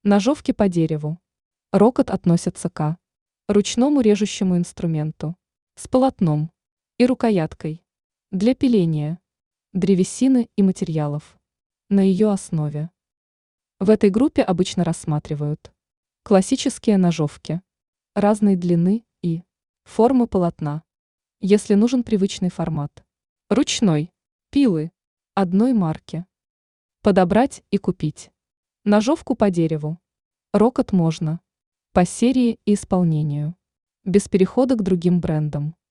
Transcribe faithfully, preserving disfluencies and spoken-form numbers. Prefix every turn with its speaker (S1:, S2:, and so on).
S1: Ножовки по дереву. Рокот относятся к ручному режущему инструменту с полотном и рукояткой для пиления древесины и материалов на ее основе. В этой группе обычно рассматривают классические ножовки разной длины и формы полотна, если нужен привычный формат. Ручной пилы одной марки. Подобрать и купить ножовку по дереву. Рокот можно по серии и исполнению, без перехода к другим брендам.